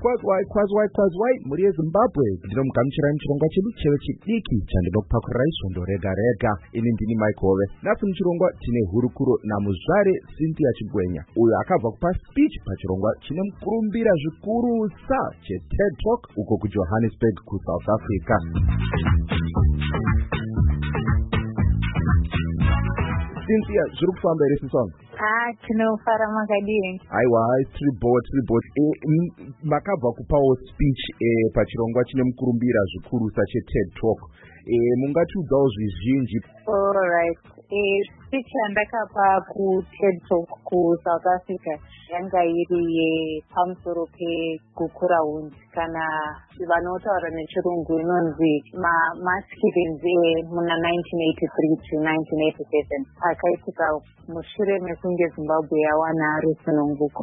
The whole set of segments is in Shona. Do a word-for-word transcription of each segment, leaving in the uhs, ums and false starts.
kwazwai kwazwai kwazwai muri yeZimbabwe ndinomugamuchirai muchirongwa chedu cheve chidiki chandinokupakurai svondo rega rega. Ini ndini Michael. Nhasi muchirongwa tine hurukuro namuzvare Cynthia Chigwenya uyo akabva kupa speech pachirongwa chine mukurumbira zvikurusa cheTED Talk uko kuJohannesburg kuSouth Africa. Cynthia, zviri kufamba here siswana? Ah, tinofara makadini. Aiwa, tribo tribo e makabva kupawo speech e pachirongwa chine mukurumbira zvikurusa cheTED Talk. E mungatiudzawo zvizhinji. All right. E speech yandakapa kuTED Talk kuSouth Africa yanga iri yepamusoro pekukura hunzi kana vanotaura nechirungu inonzi mamasculinity muna nineteen eighty-three to nineteen eighty-seven akaitika mushure mekunge Zimbabwe yawana rusununguko.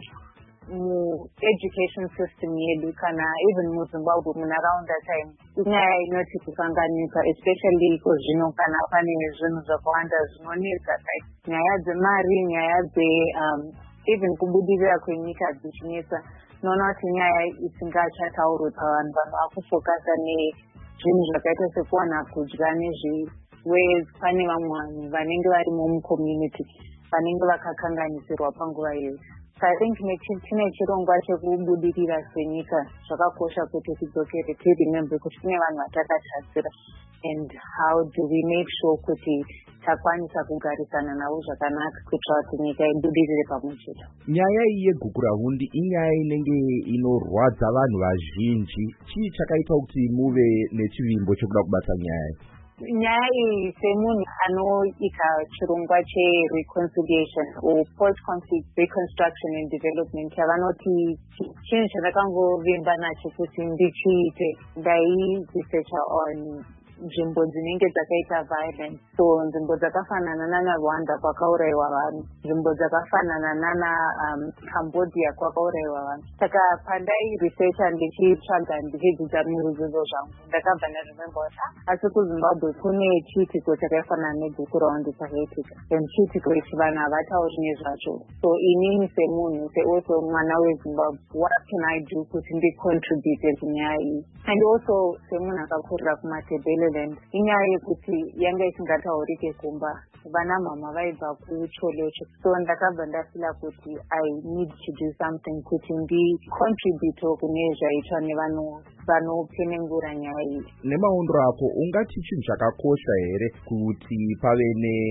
Mu-education system yedu kana even muZimbabwe munharaunda time inyaya inoti kukanganika, especially iko zvino kana pane zvinhu zvakawanda zvinonetsa kai nyaya dzemari, nyaya dze um, even kubudirira kwenyika dzichinetsa. Noona kuti nyaya isingachataurwi pavanhu vanhu vakufokasa nezvinhu zvakaita sekuwana kudya nezviwezi. Pane vamwe vanhu vanenge varimo mucommunity vanenge vakakanganisirwa panguva iyoyo. So I think tine chirongwa chekubudirira senyika zvakakosha kuti tidzokere tiremembe kuti kune vanhu vatakatadzira and how do we make sure kuti takwanisa kugarisana navo zvakanaka kuitira kuti nyika ibudirire pamwe chete. Nyaya iyi yegukurahundi inyaya inenge inorwadza vanhu vazhinji. Chii chakaita kuti muve nechivimbo chekuda kubata nyaya? Nyaya iyi semunhu anoita chirongwa chereconciliation or post-conflict reconstruction and development yavanoti chinhu chandakangovimba nacho kuti ndichiite ndairesearcha on nzvimbo dzinenge dzakaita violence. So nzvimbo dzakafanana nana Rwanda kwakaurayiwa vanhu, nzvimbo dzakafanana nana um, Cambodia kwakaurayiwa vanhu. Saka pandai researcha ndichitsvaga ndichidzidza muruzivo zvangu ndakabva ndarememba kuti asi kuZimbabwe kune chiitiko chakafanana negukurahundi chakaitika and chiitiko ichi vanhu havatauri nezvacho. So inini semunhu seoso mwana weZimbabwe, what can I do kuti ndicontribute kunyaya iyi? And also semunhu akakurira kumatebhele inyaya yekuti yanga isingataurike kumba vana mama vaibva kucholecho. So ndakabva ndafila kuti I need to do something kuti ndicontribute kune zvaitwa nevanhu vanopenengura nyaya iyi. Nemaondro ako ungati chinhu chakakosha here kuti pave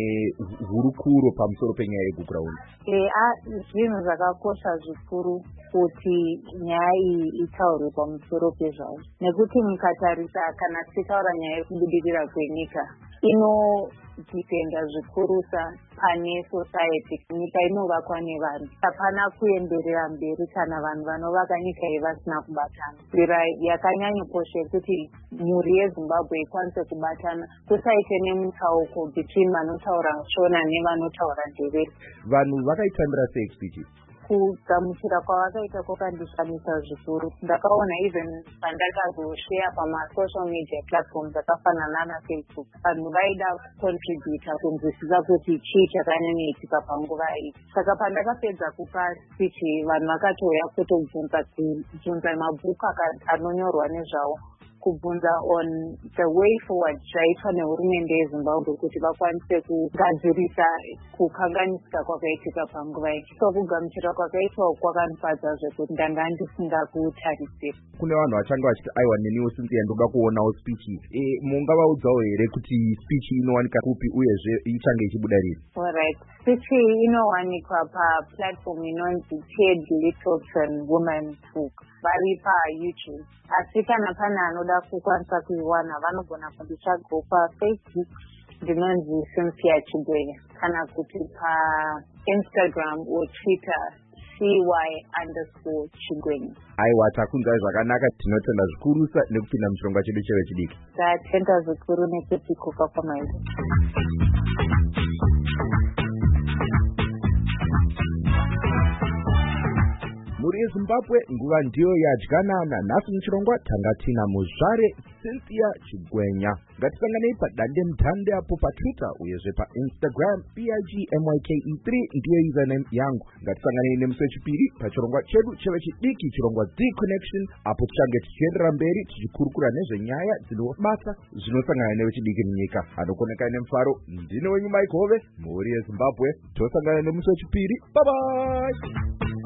nehurukuro pamusoro penyaya yegukurahundi? E, zvinhu zvakakosha zvikuru kuti nyaya iyi itaurwe pamusoro pezvayo, nekuti mukatarisa kana tichitaura nyaya yekubudirira kwenyika inodhipenda zvikurusa pane society. Nyika inovakwa nevanhu, hapana kuenderera mberi kana vanhu vanovaka nyika iyi vasina kubatana. Nzira yakanyanyokosha kuti mhuri yeZimbabwe ikwanise kubatana, kusaite nemutsauko between vanotaura shona nevanotaura ndevere. Vanhu vakaitambira sei speech? Kugamuchira kwavakaita kwakandishamisa zvikuru. Ndakaona even pandakazoshare pamasocial media platforms akafanana naFacebook vanhu vaida kucontributa kunzwisisa kuti chii chakanyanyaitika panguva iyi. Saka pandakapedza kupa speech vanhu vakatouya kutobvunza kubvunza mabhuku anonyorwa nezvawo, kubvunza on the way forward zvaitwa nehurumende yeZimbabwe kuti vakwanise kugadzirisa kukanganisika kwakaitika panguva iyi. So kugamuchira kwakaitwa kwakanifadza zvekuti ndanga ndisingakutarisira. Kune vanhu vachange vachiti aiwa neniwo Cynthia ndoda kuonawo speech e mungavaudzawo here kuti speech inowanika kupi uyezve ichange ichibuda rini? Alright, speech inowanikwa paplatform inonzi TED Littleton Women's Book vari paYouTube. Asi kana pane anoda kukwanisa kuiwana vanogona kunditsvagawo paFacebook ndinonzi Cynthia Chigwenya kana kuti paInstagram or Twitter cy underscore Chigwenya. Aiwa, takunzai zvakanaka, tinotenda zvikurusa nekupinda muchirongwa chedu cheve chidiki. Tatenda zvikuru nekuti kuka kwamairi. Muri yezimbabwe. Nguva ndiyo yadyanana. Nhasi muchirongwa tanga tina Muzvare Cynthia Chigwenya. Ngatisanganei padande mutande apo paTwitter uyezve paInstagram. B I G M Y K E three ndiyo username yangu. Ngatisanganei nemusi wechipiri pachirongwa chedu chevechidiki, chirongwa The Connection, apo tichange tichienderera mberi tichikurukura nezvenyaya dzinobata zvinosangana nevechidiki munyika. Anokoneka nemufaro, ndine wenyu Mike Hove, mhuri yeZimbabwe. Tosangana nemusi wechipiri. Bye bye.